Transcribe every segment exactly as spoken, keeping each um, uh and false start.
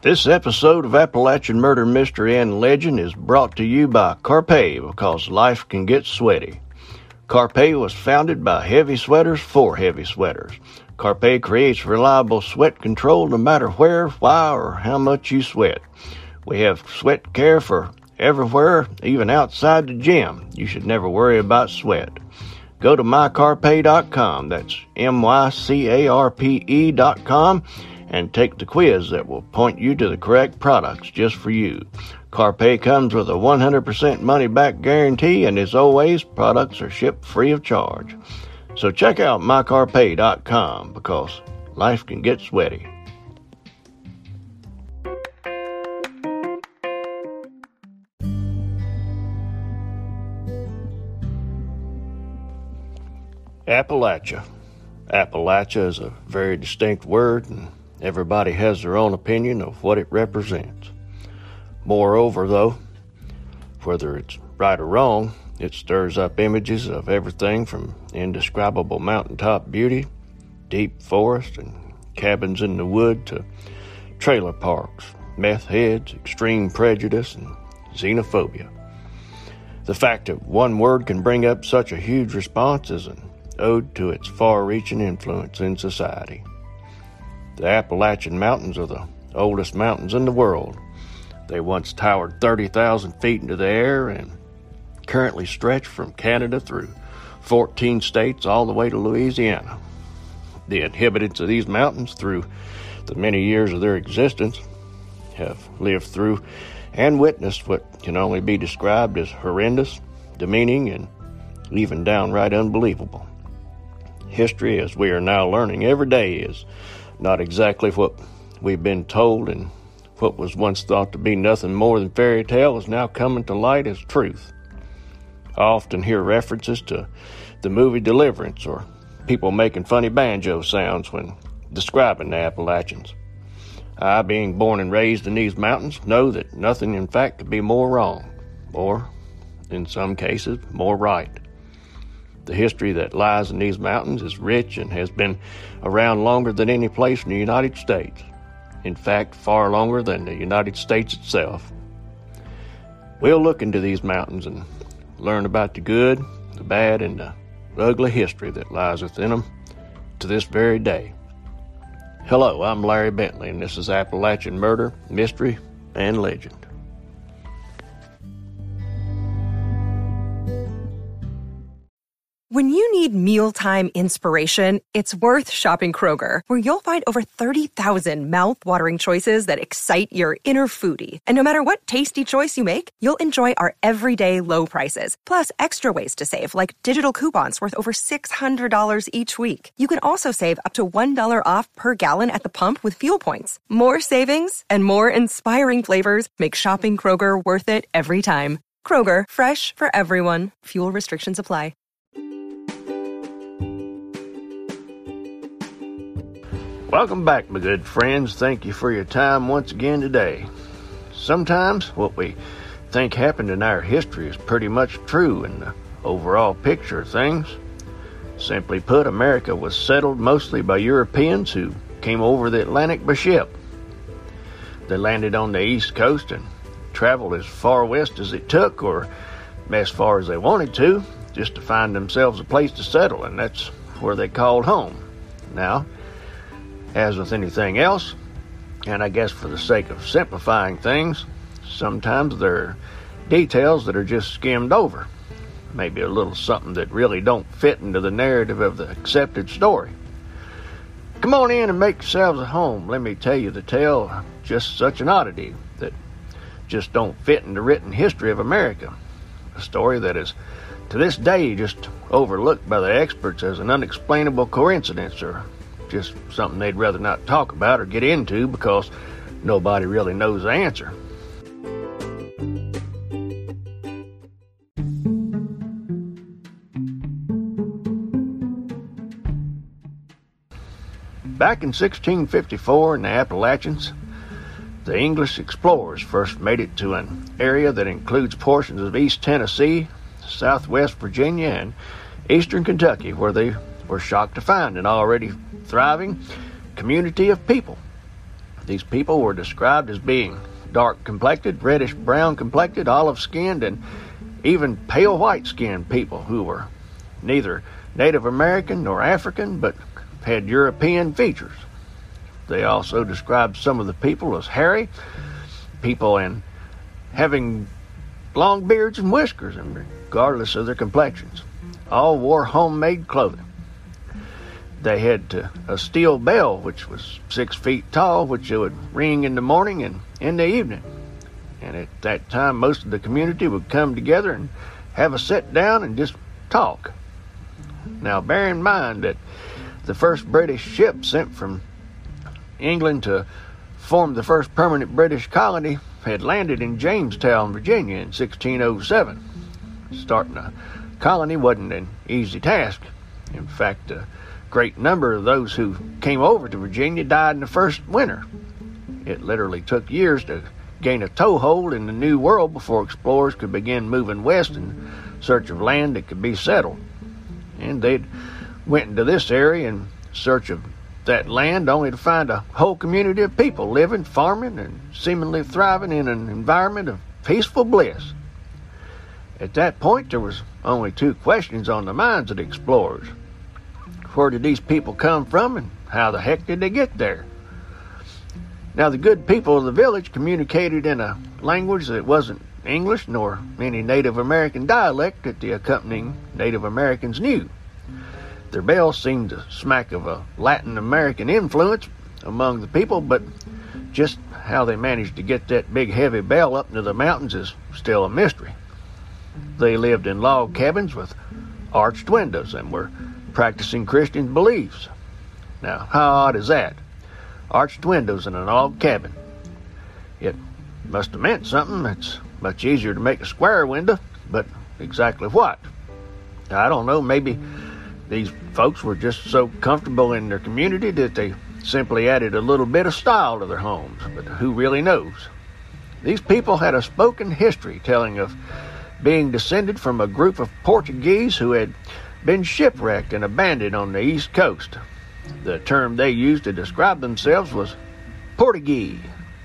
This episode of Appalachian Murder, Mystery, and Legend is brought to you by Carpe, because life can get sweaty. Carpe was founded by heavy sweaters for heavy sweaters. Carpe creates reliable sweat control no matter where, why, or how much you sweat. We have sweat care for everywhere, even outside the gym. You should never worry about sweat. Go to my carpe dot com, that's M Y C A R P E dot com, and take the quiz that will point you to the correct products just for you. Carpe comes with a one hundred percent money-back guarantee, and as always, products are shipped free of charge. So check out my carpe dot com, because life can get sweaty. Appalachia. Appalachia is a very distinct word, and everybody has their own opinion of what it represents. Moreover, though, whether it's right or wrong, it stirs up images of everything from indescribable mountaintop beauty, deep forest, and cabins in the wood to trailer parks, meth heads, extreme prejudice, and xenophobia. The fact that one word can bring up such a huge response is an ode to its far-reaching influence in society. The Appalachian Mountains are the oldest mountains in the world. They once towered thirty thousand feet into the air and currently stretch from Canada through fourteen states all the way to Louisiana. The inhabitants of these mountains, through the many years of their existence, have lived through and witnessed what can only be described as horrendous, demeaning, and even downright unbelievable. History, as we are now learning every day, is not exactly what we've been told, and what was once thought to be nothing more than fairy tale is now coming to light as truth. I often hear references to the movie Deliverance, or people making funny banjo sounds when describing the Appalachians. I, being born and raised in these mountains, know that nothing in fact could be more wrong, or, in some cases, more right. The history that lies in these mountains is rich and has been around longer than any place in the United States. In fact, far longer than the United States itself. We'll look into these mountains and learn about the good, the bad, and the ugly history that lies within them to this very day. Hello, I'm Larry Bentley, and this is Appalachian Murder, Mystery, and Legend. When you need mealtime inspiration, it's worth shopping Kroger, where you'll find over thirty thousand mouth-watering choices that excite your inner foodie. And no matter what tasty choice you make, you'll enjoy our everyday low prices, plus extra ways to save, like digital coupons worth over six hundred dollars each week. You can also save up to one dollar off per gallon at the pump with fuel points. More savings and more inspiring flavors make shopping Kroger worth it every time. Kroger, fresh for everyone. Fuel restrictions apply. Welcome back, my good friends. Thank you for your time once again today. Sometimes what we think happened in our history is pretty much true in the overall picture of things. Simply put, America was settled mostly by Europeans who came over the Atlantic by ship. They landed on the East Coast and traveled as far west as it took, or as far as they wanted to, just to find themselves a place to settle, and that's where they called home. Now, as with anything else, and I guess for the sake of simplifying things, sometimes there are details that are just skimmed over. Maybe a little something that really don't fit into the narrative of the accepted story. Come on in and make yourselves at home. Let me tell you the tale of just such an oddity that just don't fit in the written history of America. A story that is, to this day, just overlooked by the experts as an unexplainable coincidence, or just something they'd rather not talk about or get into because nobody really knows the answer. Back in sixteen fifty-four in the Appalachians, the English explorers first made it to an area that includes portions of East Tennessee, Southwest Virginia, and Eastern Kentucky, where they were shocked to find an already thriving community of people. These people were described as being dark-complected, reddish-brown complected, olive-skinned, and even pale white-skinned people who were neither Native American nor African, but had European features. They also described some of the people as hairy people and having long beards and whiskers, and regardless of their complexions. All wore homemade clothing. They had uh, a steel bell, which was six feet tall, which it would ring in the morning and in the evening. And at that time, most of the community would come together and have a sit down and just talk. Now, bear in mind that the first British ship sent from England to form the first permanent British colony had landed in Jamestown, Virginia in sixteen oh seven. Starting a colony wasn't an easy task. In fact, a great number of those who came over to Virginia died in the first winter. It literally took years to gain a toehold in the New World before explorers could begin moving west in search of land that could be settled. And they went into this area in search of that land only to find a whole community of people living, farming, and seemingly thriving in an environment of peaceful bliss. At that point, there was only two questions on the minds of the explorers. Where did these people come from, and how the heck did they get there? Now, the good people of the village communicated in a language that wasn't English nor any Native American dialect that the accompanying Native Americans knew. Their bells seemed to smack of a Latin American influence among the people, but just how they managed to get that big heavy bell up into the mountains is still a mystery. They lived in log cabins with arched windows and were practicing Christian beliefs. Now, how odd is that? Arched windows in a log cabin. It must have meant something. It's much easier to make a square window, but exactly what? I don't know, maybe these folks were just so comfortable in their community that they simply added a little bit of style to their homes, but who really knows? These people had a spoken history telling of being descended from a group of Portuguese who had been shipwrecked and abandoned on the East Coast. The term they used to describe themselves was Portuguese.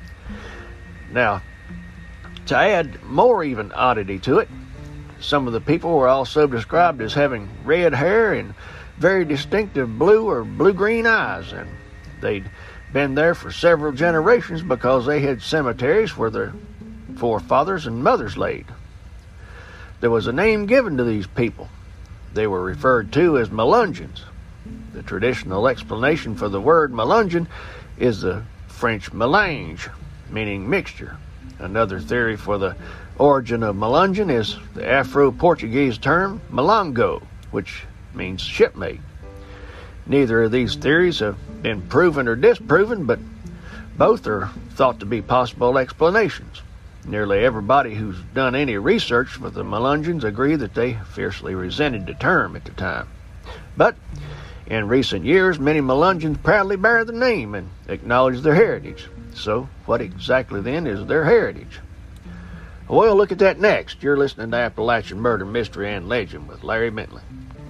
Now, to add more even oddity to it, some of the people were also described as having red hair and very distinctive blue or blue-green eyes, and they'd been there for several generations because they had cemeteries where their forefathers and mothers laid. There was a name given to these people. They were referred to as Melungeons. The traditional explanation for the word Melungeon is the French mélange, meaning mixture. Another theory for the origin of Melungeon is the Afro-Portuguese term Malongo, which means shipmate. Neither of these theories have been proven or disproven, but both are thought to be possible explanations. Nearly everybody who's done any research for the Melungeons agree that they fiercely resented the term at the time. But in recent years, many Melungeons proudly bear the name and acknowledge their heritage. So, what exactly then is their heritage? We'll look at that next. You're listening to Appalachian Murder, Mystery, and Legend with Larry Bentley.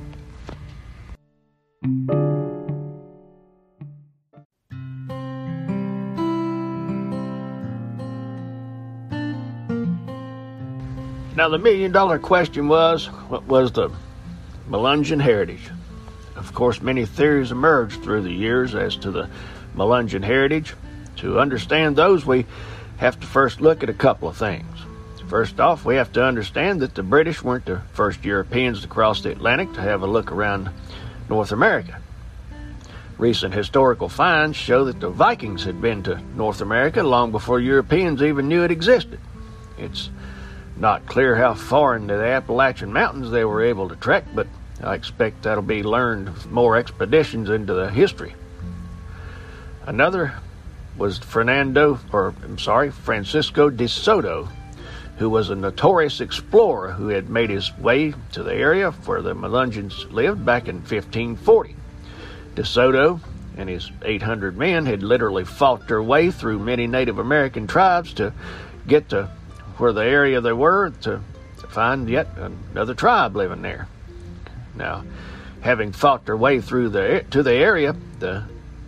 Now, the million-dollar question was, what was the Melungeon heritage? Of course, many theories emerged through the years as to the Melungeon heritage. To understand those, we have to first look at a couple of things. First off, we have to understand that the British weren't the first Europeans to cross the Atlantic to have a look around North America. Recent historical finds show that the Vikings had been to North America long before Europeans even knew it existed. It's not clear how far into the Appalachian Mountains they were able to trek, but I expect that'll be learned with more expeditions into the history. Another was Fernando, or I'm sorry, Francisco de Soto, who was a notorious explorer who had made his way to the area where the Melungeons lived back in fifteen forty. De Soto and his eight hundred men had literally fought their way through many Native American tribes to get to where the area they were to find yet another tribe living there. Now, having fought their way through the to the area, the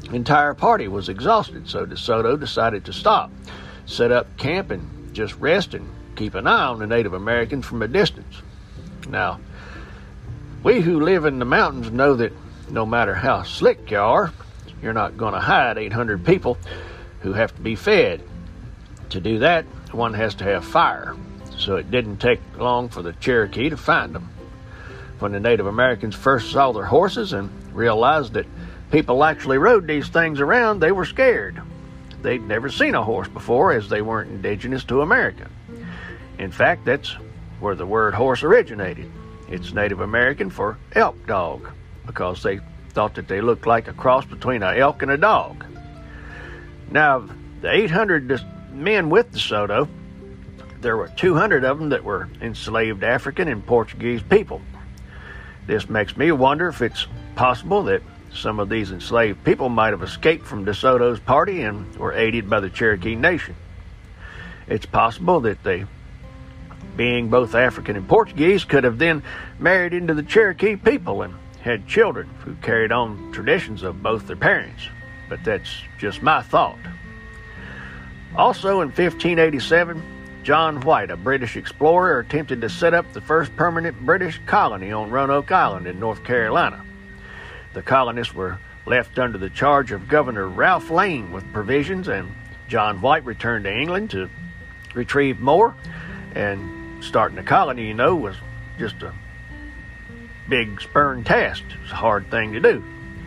entire party was exhausted, so DeSoto decided to stop, set up camp, and just rest and keep an eye on the Native Americans from a distance. Now, we who live in the mountains know that no matter how slick you are, you're not going to hide eight hundred people who have to be fed. To do that, one has to have fire, so it didn't take long for the Cherokee to find them. When the Native Americans first saw their horses and realized that people actually rode these things around, they were scared. They'd never seen a horse before, as they weren't indigenous to America. In fact, that's where the word horse originated. It's Native American for elk dog, because they thought that they looked like a cross between an elk and a dog. Now, the eight hundred men with DeSoto, there were two hundred of them that were enslaved African and Portuguese people. This makes me wonder if it's possible that some of these enslaved people might have escaped from DeSoto's party and were aided by the Cherokee Nation. It's possible that they, being both African and Portuguese, could have then married into the Cherokee people and had children who carried on traditions of both their parents. But that's just my thought. Also in fifteen eighty-seven, John White, a British explorer, attempted to set up the first permanent British colony on Roanoke Island in North Carolina. The colonists were left under the charge of Governor Ralph Lane with provisions, and John White returned to England to retrieve more. And starting a colony, you know, was just a big spurn task. It was a hard thing to do.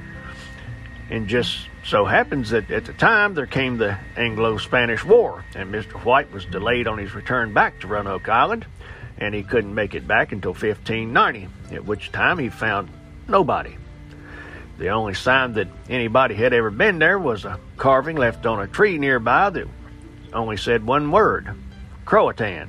And just so happens that at the time there came the Anglo-Spanish War, and Mister White was delayed on his return back to Roanoke Island, and he couldn't make it back until fifteen ninety, at which time he found nobody. The only sign that anybody had ever been there was a carving left on a tree nearby that only said one word: Croatan.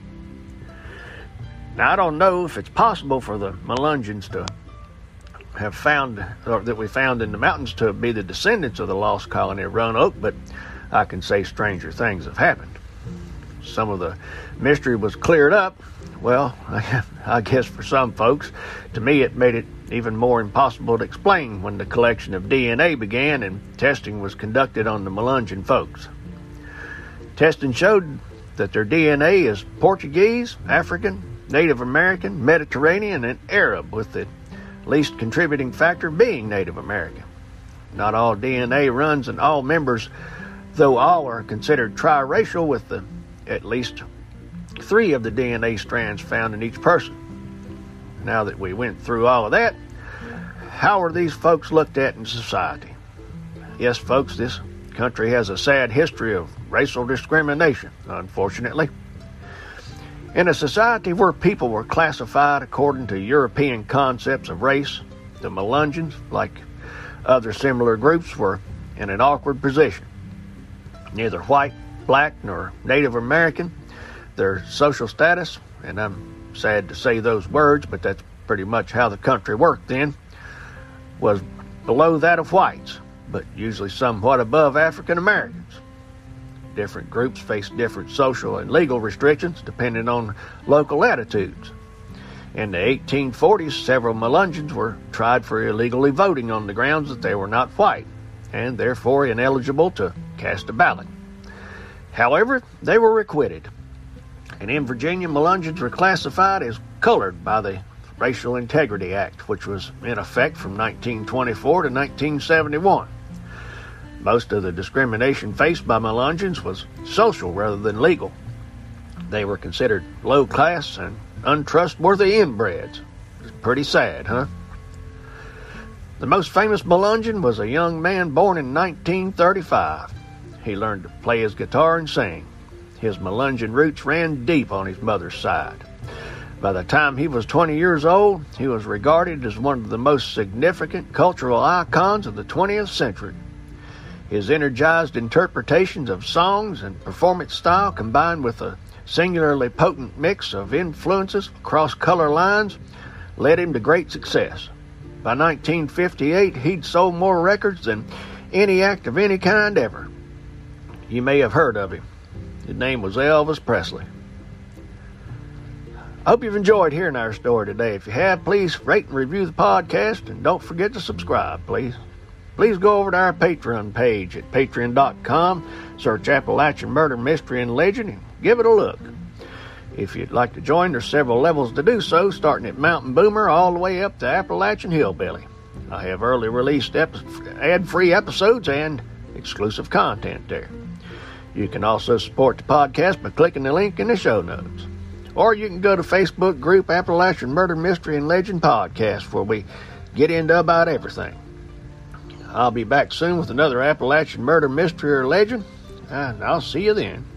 Now, I don't know if it's possible for the Melungeons to have found, or that we found in the mountains, to be the descendants of the lost colony of Roanoke, but I can say stranger things have happened. Some of the mystery was cleared up. Well, I guess for some folks. To me, it made it even more impossible to explain when the collection of D N A began and testing was conducted on the Melungeon folks. Testing showed that their D N A is Portuguese, African, Native American, Mediterranean, and Arab, with the least contributing factor being Native American. Not all D N A runs in all members, though all are considered triracial, with the, at least three of the D N A strands found in each person. Now that we went through all of that, how are these folks looked at in society? Yes, folks, this country has a sad history of racial discrimination, unfortunately. In a society where people were classified according to European concepts of race, the Melungeons, like other similar groups, were in an awkward position. Neither white, black, nor Native American, their social status, and I'm sad to say those words, but that's pretty much how the country worked then, was below that of whites, but usually somewhat above African Americans. Different groups face different social and legal restrictions depending on local attitudes. In the eighteen forties, several Melungeons were tried for illegally voting on the grounds that they were not white, and therefore ineligible to cast a ballot. However, they were acquitted. And in Virginia, Melungeons were classified as colored by the Racial Integrity Act, which was in effect from nineteen twenty-four to nineteen seventy-one. Most of the discrimination faced by Melungeons was social rather than legal. They were considered low class and untrustworthy inbreds. It's pretty sad, huh? The most famous Melungeon was a young man born in nineteen thirty-five. He learned to play his guitar and sing. His Melungeon roots ran deep on his mother's side. By the time he was twenty years old, he was regarded as one of the most significant cultural icons of the twentieth century. His energized interpretations of songs and performance style, combined with a singularly potent mix of influences across color lines, led him to great success. By nineteen fifty-eight, he'd sold more records than any act of any kind ever. You may have heard of him. His name was Elvis Presley. I hope you've enjoyed hearing our story today. If you have, please rate and review the podcast, and don't forget to subscribe, please. please go over to our Patreon page at patreon dot com, search Appalachian Murder, Mystery, and Legend, and give it a look. If you'd like to join, there's several levels to do so, starting at Mountain Boomer all the way up to Appalachian Hillbilly. I have early released ep- ad-free episodes and exclusive content there. You can also support the podcast by clicking the link in the show notes. Or you can go to Facebook group Appalachian Murder, Mystery, and Legend Podcast, where we get into about everything. I'll be back soon with another Appalachian Murder, Mystery, or Legend, and I'll see you then.